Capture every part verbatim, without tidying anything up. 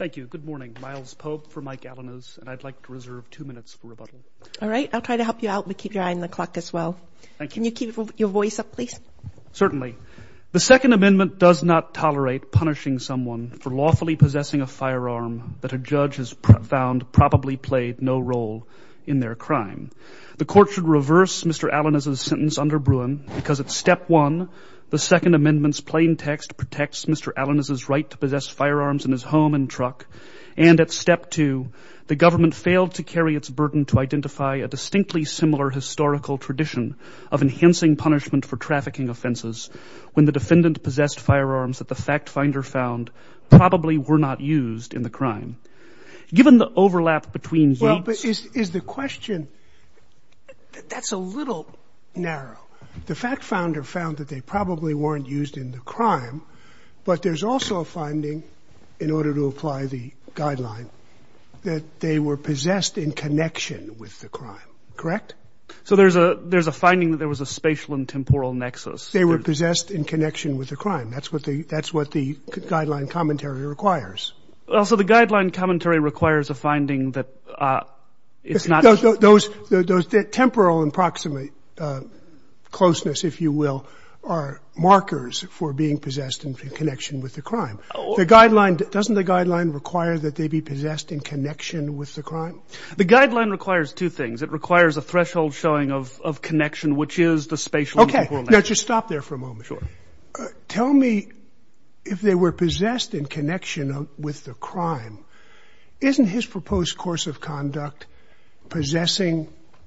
Thank you. Good morning. Miles Pope for Mike Alanis, and I'd like to reserve two minutes for rebuttal. All right. I'll try to help you out, but keep your eye on the clock as well. Thank you. Can you keep your voice up, please? Certainly. The Second Amendment does not tolerate punishing someone for lawfully possessing a firearm that a judge has pr- found probably played no role in their crime. The court should reverse Mister Alanis' sentence under Bruin because at step one, the Second Amendment's plain text protects Mister Alanis' right to possess firearms in his home and truck, and at step two, the government failed to carry its burden to identify a distinctly similar historical tradition of enhancing punishment for trafficking offenses when the defendant possessed firearms that the fact finder found probably were not used in the crime. Given the overlap between Yates... Well, but is, is the question... That's a little narrow. The fact finder found that they probably weren't used in the crime, but there's also a finding, in order to apply the guideline, that they were possessed in connection with the crime, correct? So there's a there's a finding that there was a spatial and temporal nexus. They were possessed in connection with the crime. That's what the that's what the guideline commentary requires. Also, the guideline commentary requires a finding that uh, it's not those those those, those the temporal and proximate uh, closeness, if you will, are markers for being possessed in connection with the crime. The guideline, doesn't the guideline require that they be possessed in connection with the crime? The guideline requires two things. It requires a threshold showing of, of connection, which is the spatial okay. and temporal Okay, now just stop there for a moment. Sure. Uh, tell me, if they were possessed in connection with the crime, isn't his proposed course of conduct possessing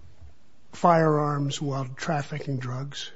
firearms while trafficking drugs?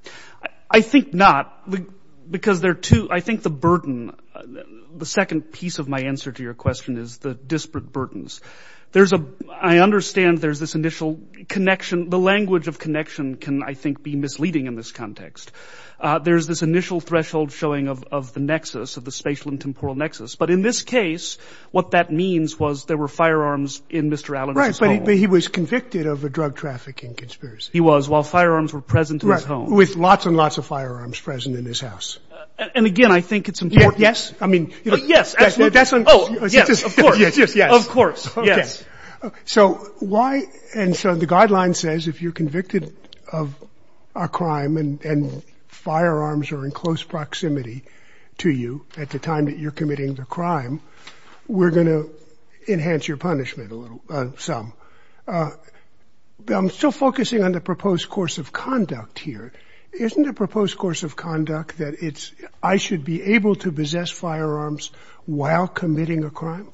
I think not, because there are two, I think the burden, the second piece of my answer to your question is the disparate burdens. There's a, I understand there's this initial connection, the language of connection can, I think, be misleading in this context. Uh, there's this initial threshold showing of, of the nexus, of the spatial and temporal nexus. But in this case, what that means was there were firearms in Mister Alanis' right, but home. He, but he was convicted of a drug trafficking conspiracy. He was, while firearms were present in right, his home. With lots and lots of firearms present in his house. Uh, and again, I think it's important. Yeah, yes? I mean, you know, uh, yes, that, absolutely. That's un- oh, yes, just, of course. yes, yes, yes. Of course, okay. yes. So why, and so the guideline says if you're convicted of a crime and, and firearms are in close proximity to you at the time that you're committing the crime, we're going to enhance your punishment a little, uh, some. Uh, but I'm still focusing on the proposed course of conduct here. Isn't the proposed course of conduct that it's, I should be able to possess firearms while committing a crime?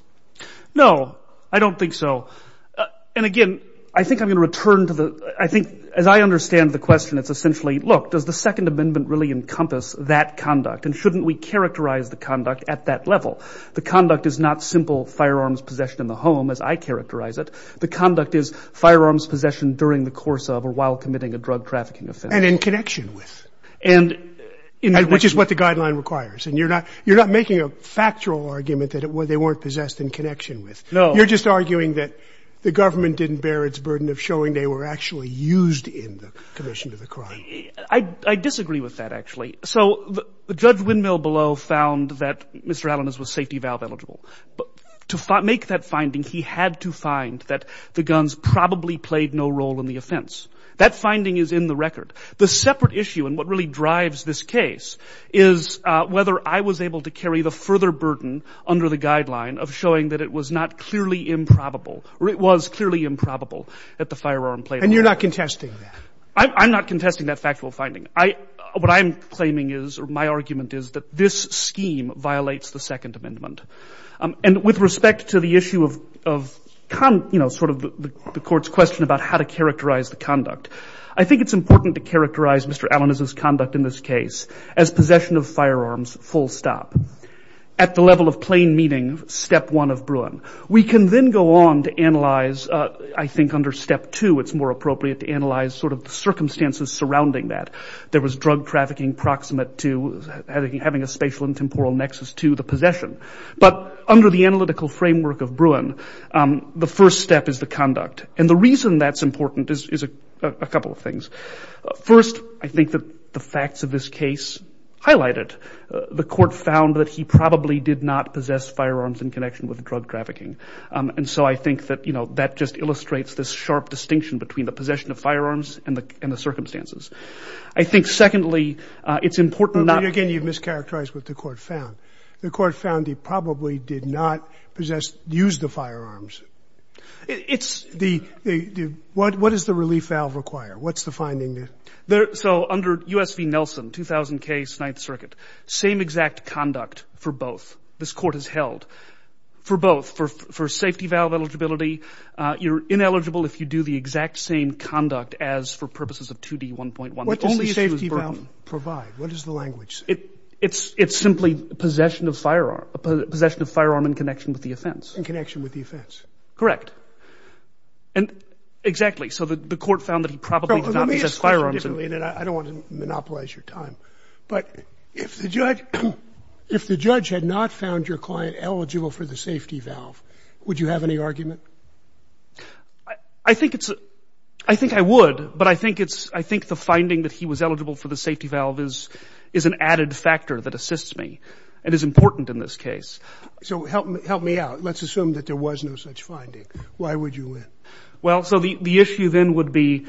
No, I don't think so. Uh, and again, I think I'm going to return to the, I think, as I understand the question, it's essentially, look, does the Second Amendment really encompass that conduct? And shouldn't we characterize the conduct at that level? The conduct is not simple firearms possession in the home, as I characterize it. The conduct is firearms possession during the course of or while committing a drug trafficking offense. And in connection with. And in and which is what the guideline requires. And you're not, you're not making a factual argument that it, they weren't possessed in connection with. No. You're just arguing that the government didn't bear its burden of showing they were actually used in the commission of the crime. I, I disagree with that, actually. So the, the Judge Windmill below found that Mister Alanis was safety valve eligible. But to fi- make that finding, he had to find that the guns probably played no role in the offense. That finding is in the record. The separate issue, and what really drives this case, is uh, whether I was able to carry the further burden under the guideline of showing that it was not clearly improbable, or it was clearly improbable that the firearm played a role. And you're not contesting that? I'm, I'm not contesting that factual finding. I, what I'm claiming is, or my argument is, that this scheme violates the Second Amendment. Um, and with respect to the issue of, of Con, you know, sort of the, the, the court's question about how to characterize the conduct. I think it's important to characterize Mister Alanis' conduct in this case as possession of firearms, full stop. At the level of plain meaning, step one of Bruin. We can then go on to analyze, uh, I think under step two, it's more appropriate to analyze sort of the circumstances surrounding that. There was drug trafficking proximate to having, having a spatial and temporal nexus to the possession. But under the analytical framework of Bruin, um, the first step is the conduct. And the reason that's important is, is a, a, a couple of things. Uh, first, I think that the facts of this case highlighted, uh, the court found that he probably did not possess firearms in connection with drug trafficking. Um, and so I think that, you know, that just illustrates this sharp distinction between the possession of firearms and the, and the circumstances. I think, secondly, uh, it's important well, not... Again, you've mischaracterized what the court found. The court found he probably did not possess, use the firearms. It, it's... The, the, the, what, what does the relief valve require? What's the finding there? There, so under U S v. Nelson, two thousand case, Ninth Circuit, same exact conduct for both. This court has held. For both, for for safety valve eligibility, uh, you're ineligible if you do the exact same conduct as for purposes of two D one point one. What the does only the issue safety is burden. valve provide? What does the language say? It, it's it's simply possession of firearm, possession of firearm in connection with the offense. In connection with the offense. Correct. And exactly. So the, the court found that he probably so, did not possess firearms. And, and I, I don't want to monopolize your time, but if the judge, if the judge had not found your client eligible for the safety valve, would you have any argument? I, I think it's, a, I think I would, but I think it's, I think the finding that he was eligible for the safety valve is, is an added factor that assists me and is important in this case. So help me, help me out. Let's assume that there was no such finding. Why would you win? Well, so the, the issue then would be,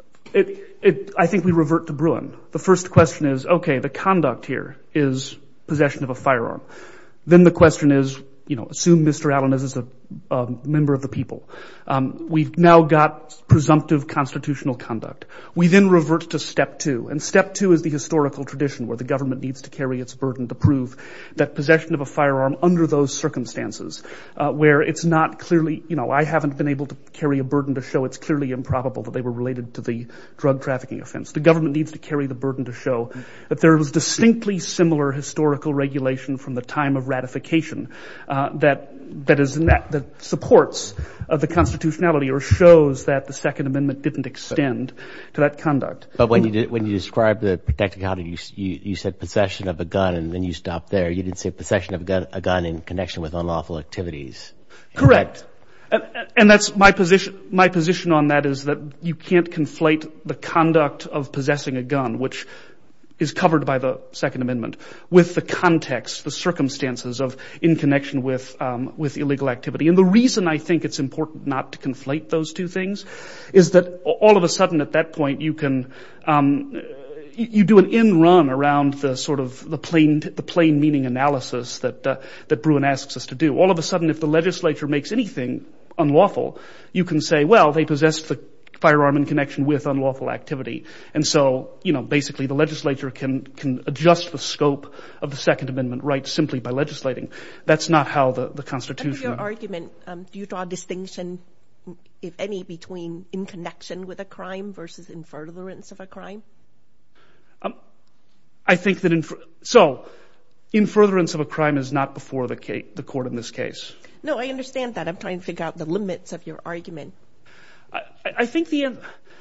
it, it, I think we revert to Bruin. The first question is, okay, the conduct here is possession of a firearm. Then the question is, you know, assume Mister Allen is a, a member of the people. Um, we've now got presumptive constitutional conduct. We then revert to step two. And step two is the historical tradition where the government needs to carry its burden to prove that possession of a firearm under those circumstances, uh, where it's not clearly, you know, I haven't been able to carry a burden to show it's clearly improbable that they were related to the drug trafficking offense. The government needs to carry the burden to show that there was distinctly similar historical regulation from the time of ratification, uh, that that is that, that supports uh, the constitutionality or shows that the Second Amendment didn't extend to that conduct. But when you did, when you described the protected conduct, you, you you said possession of a gun, and then you stopped there. You didn't say possession of a gun, a gun in connection with unlawful activities. Correct. And, and that's my position. My position on that is that you can't conflate the conduct of possessing a gun, which is covered by the Second Amendment, with the context, the circumstances of in connection with um, with illegal activity. And the reason I think it's important not to conflate those two things is that all of a sudden at that point you can um, you, you do an in run around the sort of the plain the plain meaning analysis that uh, that Bruin asks us to do. All of a sudden, if the legislature makes anything unlawful, you can say, well, they possessed the firearm in connection with unlawful activity. And so, you know, basically the legislature can, can adjust the scope of the Second Amendment right simply by legislating. That's not how the, the Constitution... Under your argument, um, do you draw a distinction, if any, between in connection with a crime versus in furtherance of a crime? Um, I think that in... So, in furtherance of a crime is not before the, case, the court in this case. No, I understand that. I'm trying to figure out the limits of your argument. I, I think the...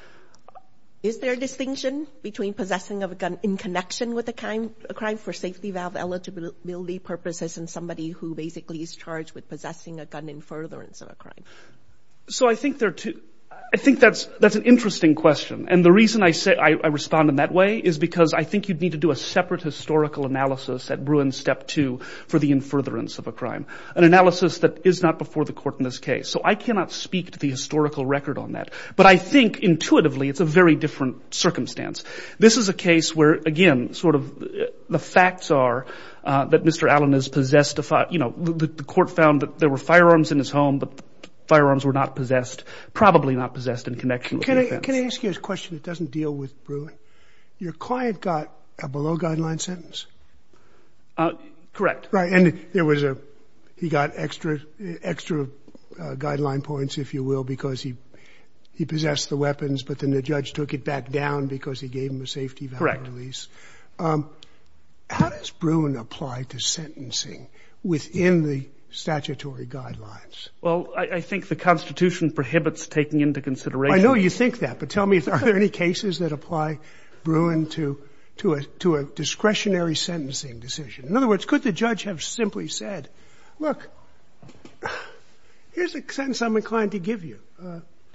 Is there a distinction between possessing of a gun in connection with a crime, a crime for safety valve eligibility purposes and somebody who basically is charged with possessing a gun in furtherance of a crime? So I think there are two... I think that's that's an interesting question. And the reason I say I, I respond in that way is because I think you'd need to do a separate historical analysis at Bruin Step two for the in furtherance of a crime, an analysis that is not before the court in this case. So I cannot speak to the historical record on that. But I think intuitively it's a very different circumstance. This is a case where, again, sort of the facts are uh, that Mister Allen is possessed, a fi- you know, the, the court found that there were firearms in his home, but firearms were not possessed, probably not possessed in connection with can the I, offense. Can I ask you a question that doesn't deal with Bruin? Your client got a below-guideline sentence? Uh, correct. Right, and there was a, he got extra, extra uh, guideline points, if you will, because he he possessed the weapons, but then the judge took it back down because he gave him a safety valve Correct. release. Um, how does Bruin apply to sentencing within the statutory guidelines? Well, I, I think the Constitution prohibits taking into consideration... I know you think that, but tell me, are there any cases that apply Bruin to to a to a discretionary sentencing decision? In other words, could the judge have simply said, look, here's a sentence I'm inclined to give you. Uh,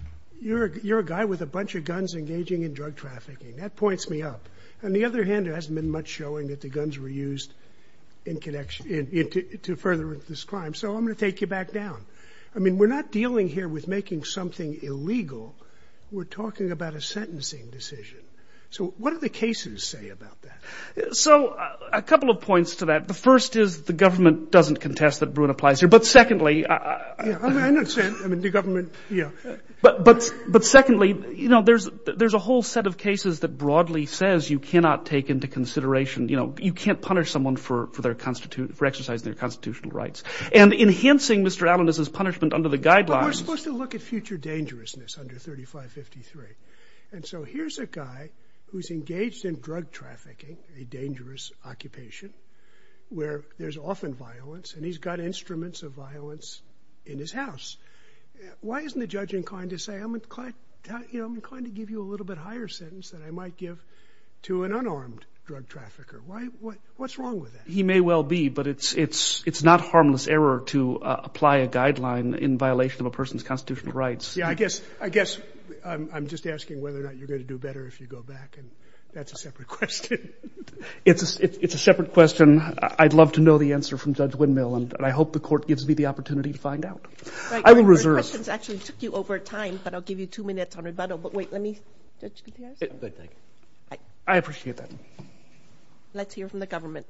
you're a, you're a guy with a bunch of guns engaging in drug trafficking. That points me up. On the other hand, there hasn't been much showing that the guns were used in connection in, in to, to further this crime. So I'm going to take you back down. I mean, we're not dealing here with making something illegal. We're talking about a sentencing decision. So what do the cases say about that? So uh, a couple of points to that. The first is the government doesn't contest that Bruin applies here. But secondly, uh, yeah, I mean, I understand. I mean, the government, yeah. But but but secondly, you know, there's there's a whole set of cases that broadly says you cannot take into consideration, you know, you can't punish someone for for their constitu- for exercising their constitutional rights. And enhancing Mister Alanis's punishment under the guidelines. But we're supposed to look at future dangerousness under thirty-five fifty-three. And so here's a guy who's engaged in drug trafficking, a dangerous occupation, where there's often violence, and he's got instruments of violence in his house. Why isn't the judge inclined to say, I'm inclined, you know, I'm inclined to give you a little bit higher sentence than I might give to an unarmed drug trafficker? Why? What? What's wrong with that? He may well be, but it's it's it's not harmless error to uh, apply a guideline in violation of a person's constitutional rights. Yeah, I guess I guess I'm, I'm just asking whether or not you're going to do better if you go back, and that's a separate question. It's a, it's a separate question. I'd love to know the answer from Judge Windmill, and, and I hope the court gives me the opportunity to find out. Right, I will our, reserve. Our questions actually took you over time, but I'll give you two minutes on rebuttal. But wait, let me, Judge Gutierrez? Good, thank you. I, I appreciate that. Let's hear from the government.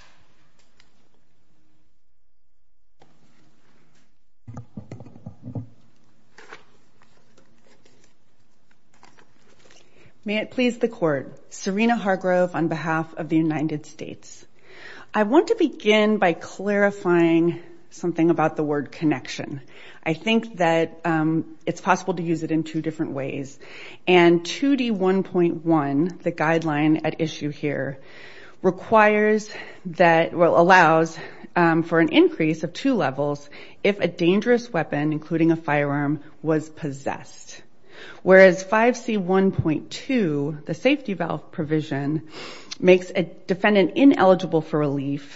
May it please the Court, Serena Hargrove on behalf of the United States. I want to begin by clarifying something about the word connection. I think that um, it's possible to use it in two different ways. And two D one point one, the guideline at issue here, requires that, well, allows um, for an increase of two levels if a dangerous weapon, including a firearm, was possessed. Whereas five C one point two, the safety valve provision, makes a defendant ineligible for relief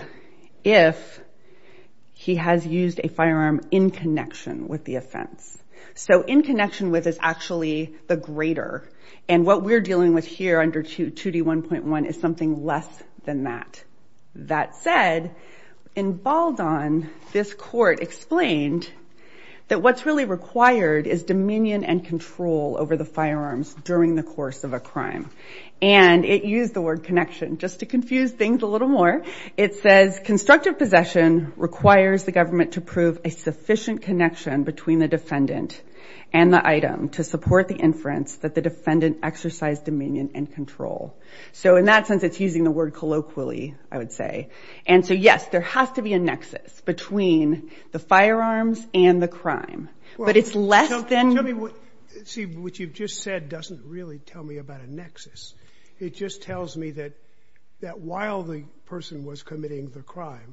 if he has used a firearm in connection with the offense. So in connection with is actually the greater. And what we're dealing with here under two D one point one is something less than that. That said, in Baldon, this court explained that what's really required is dominion and control over the firearms during the course of a crime. And it used the word connection. Just to confuse things a little more, it says constructive possession requires the government to prove a sufficient connection between the defendant and the item to support the inference that the defendant exercised dominion and control. So in that sense, it's using the word colloquially, I would say. And so, yes, there has to be a nexus between the firearms and the crime. Well, but it's less tell, than... Tell me what... See, what you've just said doesn't really tell me about a nexus. It just tells me that that while the person was committing the crime,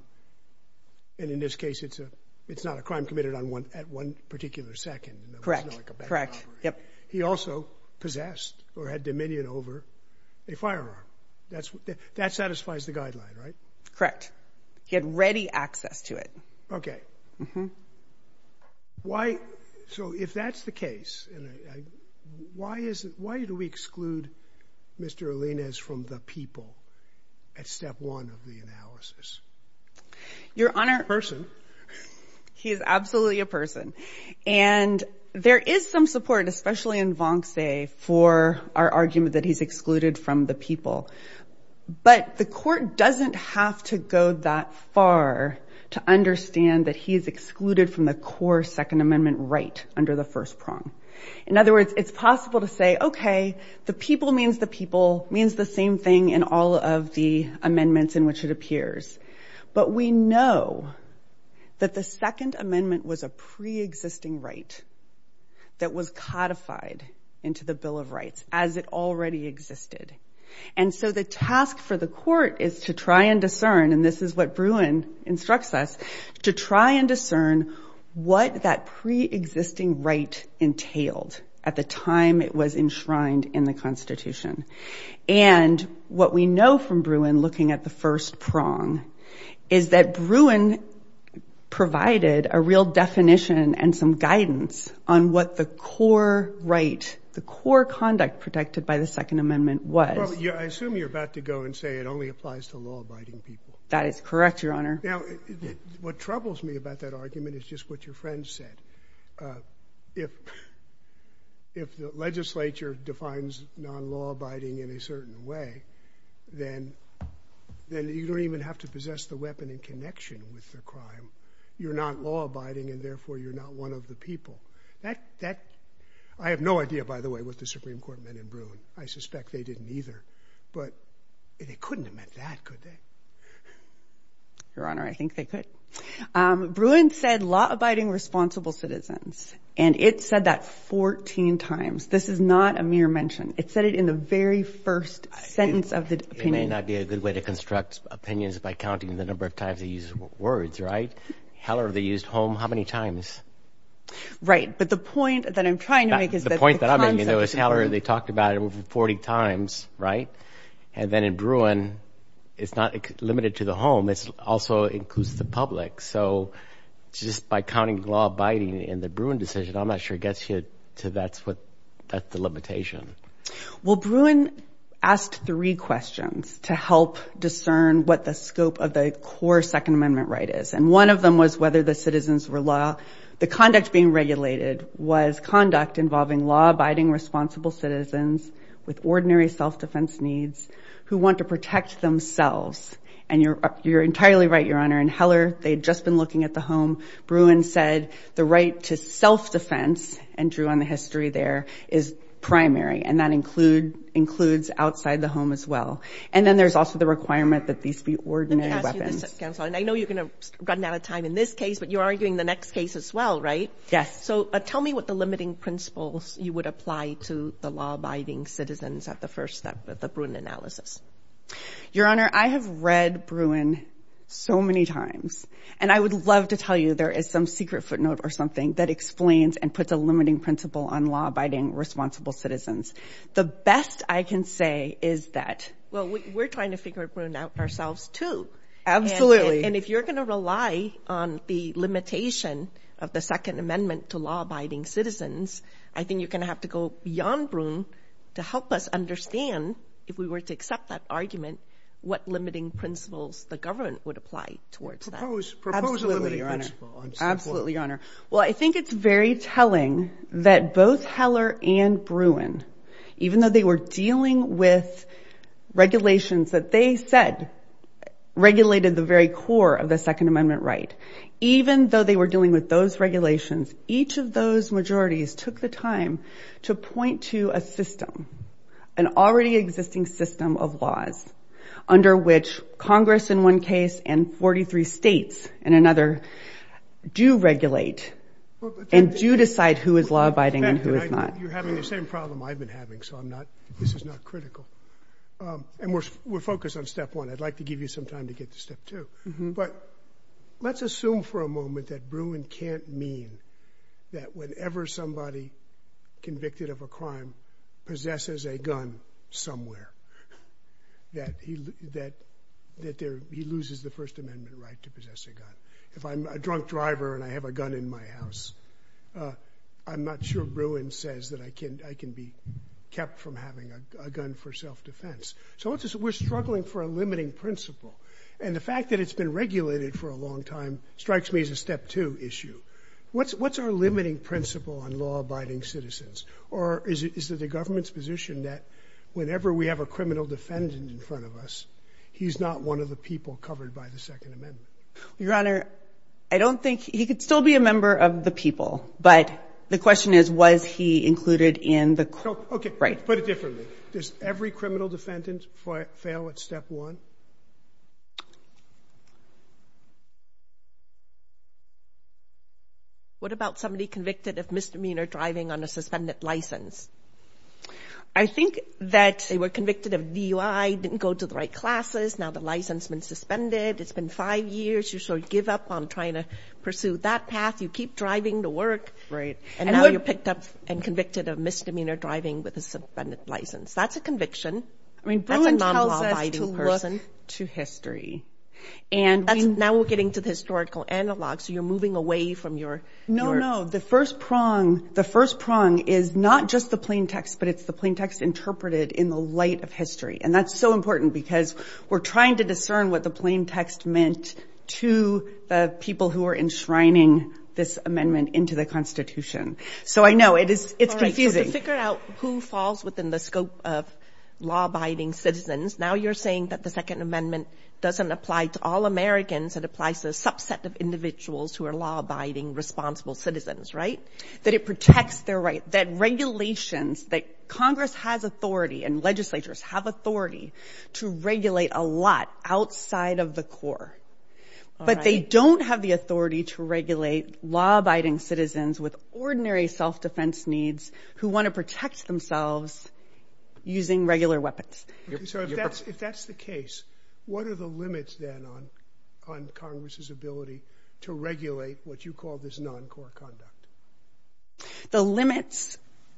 and in this case it's a it's not a crime committed on one at one particular second. No, Correct. It's not like a bank Correct. robbery. Yep. He also possessed or had dominion over a firearm. That's that satisfies the guideline, right? Correct. He had ready access to it. Okay. Mm-hmm. Why? So if that's the case, and I, I, why is it, why do we exclude Mister Alanis from the people at step one of the analysis? Your Honor, person. He is absolutely a person. And there is some support, especially in Vonce, for our argument that he's excluded from the people. But the court doesn't have to go that far to understand that he is excluded from the core Second Amendment right under the first prong. In other words, it's possible to say, okay, the people means the people, means the same thing in all of the amendments in which it appears. But we know that the Second Amendment was a pre-existing right that was codified into the Bill of Rights as it already existed. And so the task for the court is to try and discern, and this is what Bruin instructs us, to try and discern what that pre-existing right entailed at the time it was enshrined in the Constitution. And what we know from Bruin, looking at the first prong, is that Bruin provided a real definition and some guidance on what the core right, the core conduct protected by the Second Amendment was. Well, yeah, I assume you're about to go and say it only applies to law-abiding people. That is correct, Your Honor. Now, it, it, what troubles me about that argument is just what your friend said. Uh, if if the legislature defines non-law-abiding in a certain way, then then you don't even have to possess the weapon in connection with the crime. You're not law-abiding, and therefore you're not one of the people. That that I have no idea, by the way, what the Supreme Court meant in Bruin. I suspect they didn't either. But they couldn't have meant that, could they? Your Honor, I think they could. Um, Bruin said law-abiding responsible citizens, and it said that fourteen times. This is not a mere mention. It said it in the very first sentence it, of the it opinion. It may not be a good way to construct opinions by counting the number of times they use words, right? Heller, they used home how many times? Right, but the point that I'm trying to that, make is the that point the that I'm making, though, is Heller, important. they talked about it over forty times, right? And then in Bruin, it's not limited to the home. It also includes the public. So just by counting law-abiding in the Bruin decision, I'm not sure it gets you to that's what that's the limitation. Well, Bruin asked three questions to help discern what the scope of the core Second Amendment right is. And one of them was whether the citizens were law, the conduct being regulated was conduct involving law-abiding responsible citizens with ordinary self-defense needs who want to protect themselves. And you're you're entirely right, Your Honor. In Heller, they'd just been looking at the home. Bruin said the right to self-defense, and drew on the history there, is primary, and that include includes outside the home as well. And then there's also the requirement that these be ordinary Let me ask weapons. You this, counsel, and I know you're going to run out of time in this case, but you're arguing the next case as well, right? Yes. So uh, tell me what the limiting principles you would apply to the law-abiding citizens at the first step of the Bruin analysis. Your Honor, I have read Bruin so many times, and I would love to tell you there is some secret footnote or something that explains and puts a limiting principle on law-abiding responsible citizens. The best I can say is that... Well, we, we're trying to figure Bruin out ourselves, too. Absolutely. And, and, and if you're going to rely on the limitation of the Second Amendment to law-abiding citizens, I think you're going to have to go beyond Bruin to help us understand, if we were to accept that argument, what limiting principles the government would apply towards propose, that. Propose Absolutely, a limiting Your Honor. principle on step Absolutely, one. Your Honor. Well, I think it's very telling that both Heller and Bruin, even though they were dealing with regulations that they said regulated the very core of the Second Amendment right, even though they were dealing with those regulations, each of those majorities took the time to point to a system, an already existing system of laws, under which Congress in one case and forty-three states in another do regulate well, and do decide who is law-abiding and who is I, not. You're having the same problem I've been having, so I'm not, this is not critical. Um, and we're, we're focused on step one. I'd like to give you some time to get to step two. Mm-hmm. But let's assume for a moment that Bruin can't mean that whenever somebody convicted of a crime possesses a gun somewhere, that he that that there he loses the First Amendment right to possess a gun. If I'm a drunk driver and I have a gun in my house, uh, I'm not sure Bruin says that I can I can be kept from having a, a gun for self-defense. So let's just, we're struggling for a limiting principle, and the fact that it's been regulated for a long time strikes me as a step two issue. What's what's our limiting principle on law-abiding citizens, or is it is it the government's position that whenever we have a criminal defendant in front of us, he's not one of the people covered by the Second Amendment? Your Honor, I don't think he could still be a member of the people, but the question is, was he included in the no, okay, right? Put it differently. Does every criminal defendant fa- fail at step one? What about somebody convicted of misdemeanor driving on a suspended license? I think that they were convicted of D U I, didn't go to the right classes. Now the license has been suspended. It's been five years. You sort of give up on trying to pursue that path. You keep driving to work. Right. And, and now what, you're picked up and convicted of misdemeanor driving with a suspended license. That's a conviction. I mean, Bruin tells us to person. look to history. And That's, we, now we're getting to the historical analog, so you're moving away from your... No, your, no. The first prong, the first prong is not just the plain text, but it's the plain text interpreted in the light of history. And that's so important because we're trying to discern what the plain text meant to the people who are enshrining this amendment into the Constitution. So I know it is, it's All right, confusing. so to figure out who falls within the scope of law-abiding citizens, now you're saying that the Second Amendment doesn't apply to all Americans. It applies to a subset of individuals who are law-abiding, responsible citizens, right? That it protects their right, that regulations, that Congress has authority and legislatures have authority to regulate a lot outside of the core. All But right. they don't have the authority to regulate law-abiding citizens with ordinary self-defense needs who want to protect themselves using regular weapons. Okay, so if that's, if that's the case, what are the limits then on, on Congress's ability to regulate what you call this non-core conduct? The limits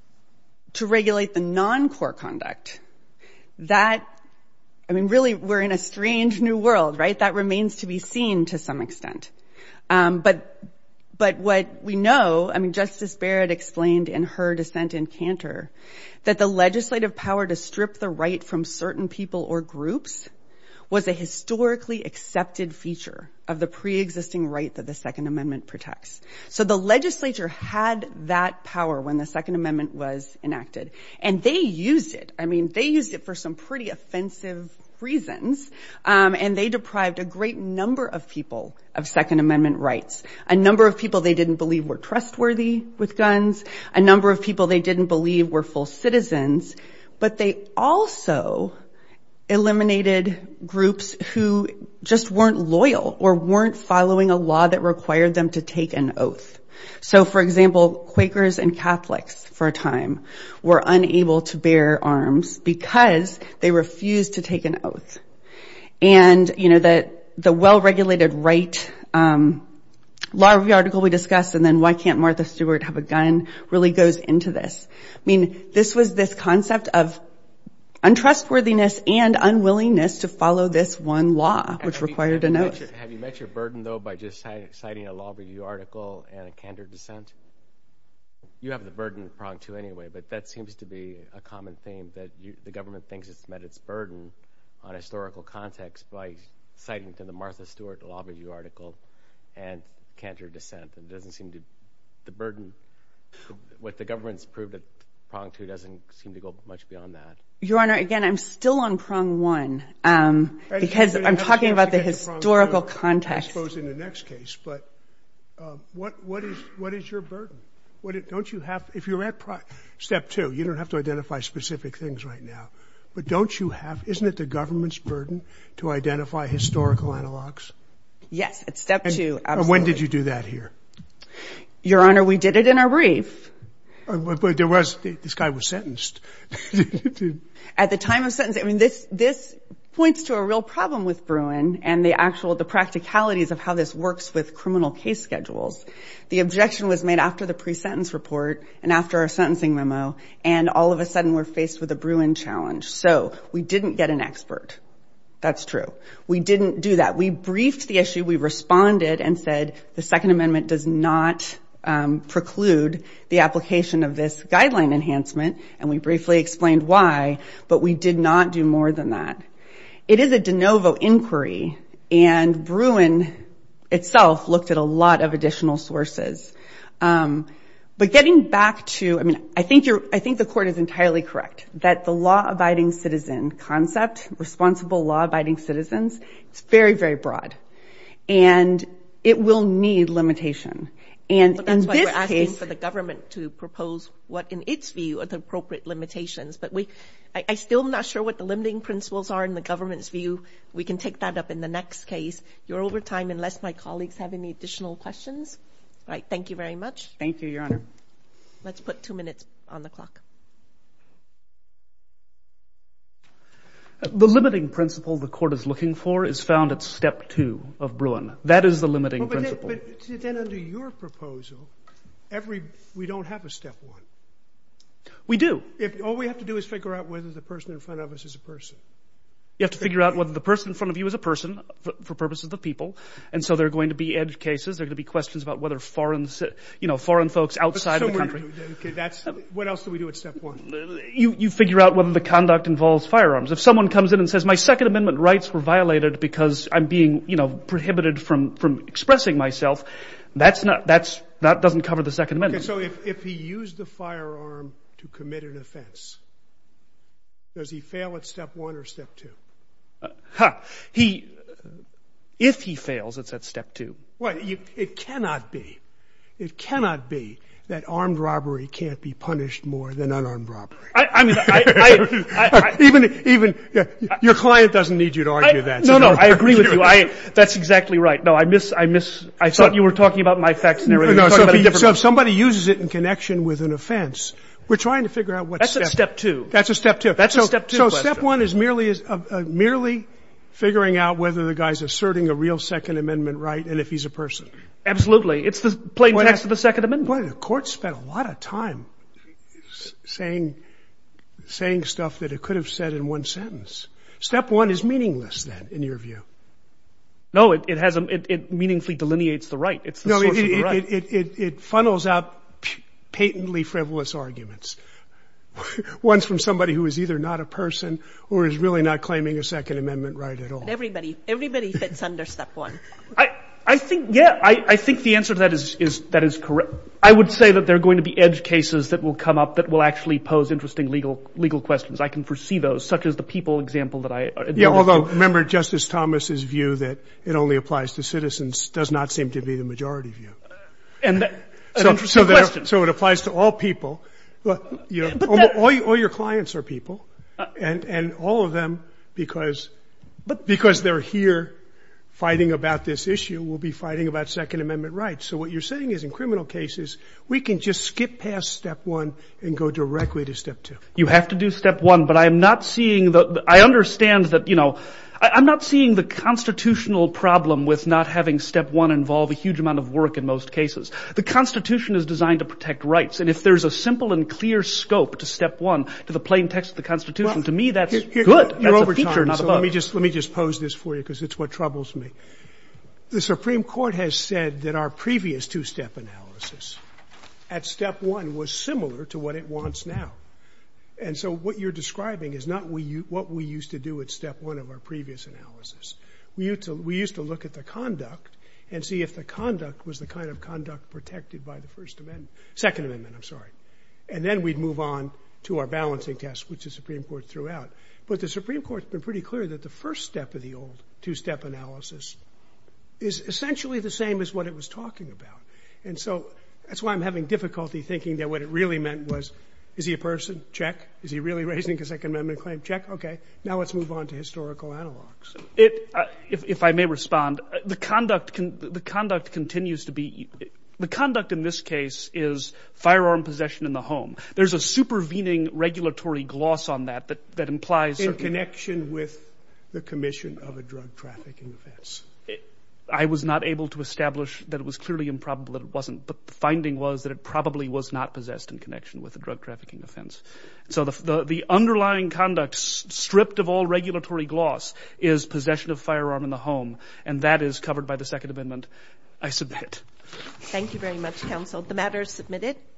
to regulate the non-core conduct, that, I mean, really, we're in a strange new world, right? That remains to be seen to some extent. Um, but, but what we know, I mean, Justice Barrett explained in her dissent in Cantor that the legislative power to strip the right from certain people or groups was a historically accepted feature of the pre-existing right that the Second Amendment protects. So the legislature had that power when the Second Amendment was enacted, and they used it. I mean, they used it for some pretty offensive reasons, um, and they deprived a great number of people of Second Amendment rights. A number of people they didn't believe were trustworthy with guns, a number of people they didn't believe were full citizens, but they also eliminated groups who just weren't loyal or weren't following a law that required them to take an oath. So, for example, Quakers and Catholics for a time were unable to bear arms because they refused to take an oath. And, you know, the, the well-regulated right, um, law review article we discussed, and then why can't Martha Stewart have a gun, really goes into this. I mean, this was this concept of untrustworthiness and unwillingness to follow this one law, which have required you, have an you oath. Your, have you met your burden, though, by just citing a law review article and a Cantor dissent? You have the burden of prong two anyway, but that seems to be a common theme, that you, the government thinks it's met its burden on historical context by citing to the Martha Stewart law review article and Cantor dissent. And it doesn't seem to, the burden, what the government's proved at prong two doesn't seem to go much beyond that. Your Honor, again, I'm still on prong one, um, because I'm talking about the historical context. I suppose in the next case, but uh, what what is what is your burden? What it, don't you have? If you're at pro- step two, you don't have to identify specific things right now, but don't you have? Isn't it the government's burden to identify historical analogs? Yes, it's step and, two. Absolutely. And when did you do that here? Your Honor, we did it in our brief. Uh, but, but there was this guy was sentenced. At the time of sentencing, I mean, this this points to a real problem with Bruen and the actual the practicalities of how this works with criminal case schedules. The objection was made after the pre-sentence report and after our sentencing memo, and all of a sudden we're faced with a Bruen challenge. So we didn't get an expert. That's true. We didn't do that. We briefed the issue. We responded and said the Second Amendment does not Um, preclude the application of this guideline enhancement, and we briefly explained why, but we did not do more than that. It is a de novo inquiry, and Bruen itself looked at a lot of additional sources. Um, but getting back to, I mean, I think you're, I think the court is entirely correct that the law-abiding citizen concept, responsible law-abiding citizens, it's very, very broad, and it will need limitation. And but that's in why this we're asking case, for the government to propose what, in its view, are the appropriate limitations. But we, I, I still am not sure what the limiting principles are in the government's view. We can take that up in the next case. You're over time unless my colleagues have any additional questions. All right. Thank you very much. Thank you, Your Honor. Let's put two minutes on the clock. The limiting principle the court is looking for is found at step two of Bruen. That is the limiting well, but principle. Then, but then under your proposal, every we don't have a step one. We do. If all we have to do is figure out whether the person in front of us is a person. You have to figure out whether the person in front of you is a person for, for purposes of the people. And so there are going to be edge cases. There are going to be questions about whether foreign, you know, foreign folks outside of the country. Okay, that's, what else do we do at step one? You, you figure out whether the conduct involves firearms. If someone comes in and says, my Second Amendment rights were violated because I'm being, you know, prohibited from, from expressing myself, that's not, that's, that doesn't cover the Second Amendment. Okay, so if, if he used the firearm to commit an offense, does he fail at step one or step two? Uh, ha. He, if he fails, it's at step two. Well, you, it cannot be. It cannot be that armed robbery can't be punished more than unarmed robbery. I, I mean, I, I, I, I even, even, yeah, your client doesn't need you to argue I, that. No, so no, I agree with you. I, that's exactly right. No, I miss, I miss, I So- thought you were talking about my fact scenario. No, You're so talking if, about a he, different so one. if somebody uses it in connection with an offense, we're trying to figure out what That's step. at step two. That's a step two. That's so, a step two So question. step one is merely is, uh, uh, merely figuring out whether the guy's asserting a real Second Amendment right and if he's a person. Absolutely. It's the plain Well, text of the Second Amendment. Boy, the court spent a lot of time s- saying saying stuff that it could have said in one sentence. Step one is meaningless, then, in your view. No, it, it has a, it, it meaningfully delineates the right. It's the No, it, source of the it, right. it, it, it, it funnels out p- patently frivolous arguments. One's from somebody who is either not a person or is really not claiming a Second Amendment right at all. But everybody, everybody fits under step one. I, I think, yeah, I, I think the answer to that is, is, that is correct. I would say that there are going to be edge cases that will come up that will actually pose interesting legal, legal questions. I can foresee those, such as the people example that I adverted Yeah, although, to. remember, Justice Thomas's view that it only applies to citizens does not seem to be the majority view. And that, an So, interesting so, that, question. so it applies to all people. Well, you know, But all, that- all, your- all your clients are people, and, and all of them, because, But- because they're here fighting about this issue, will be fighting about Second Amendment rights. So what you're saying is in criminal cases, we can just skip past step one and go directly to step two. You have to do step one, but I am not seeing the, the I understand that, you know, I, I'm not seeing the constitutional problem with not having step one involve a huge amount of work in most cases. The Constitution is designed to protect rights, and if there's a simple and clear scope to step one, to the plain text of the Constitution, Well, to me that's here- here- good. You're That's over a feature, time, not so a bug. let me just let me just pose this for you because it's what troubles me. The Supreme Court has said that our previous two-step analysis at step one was similar to what it wants now. And so what you're describing is not we, what we used to do at step one of our previous analysis. We used to, we used to look at the conduct and see if the conduct was the kind of conduct protected by the First Amendment, Second Amendment, I'm sorry. And then we'd move on to our balancing test, which the Supreme Court threw out. But the Supreme Court's been pretty clear that the first step of the old two-step analysis is essentially the same as what it was talking about. And so that's why I'm having difficulty thinking that what it really meant was, is he a person? Check. Is he really raising a Second Amendment claim? Check. Okay. Now let's move on to historical analogs. It, uh, if, if I may respond, uh, the conduct, con- the conduct continues to be, the conduct in this case is firearm possession in the home. There's a supervening regulatory gloss on that that, that implies In certain, connection with the commission of a drug trafficking offense. I was not able to establish that it was clearly improbable that it wasn't, but the finding was that it probably was not possessed in connection with a drug trafficking offense. So the, the, the underlying conduct, s- stripped of all regulatory gloss, is possession of firearm in the home, and that is covered by the Second Amendment. I submit. Thank you very much, counsel. The matter is submitted.